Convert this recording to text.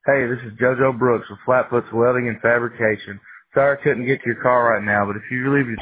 Hey, this is JoJo Brooks with Flatfoot's Welding and Fabrication. Sorry I couldn't get to your call right now, but if you leave your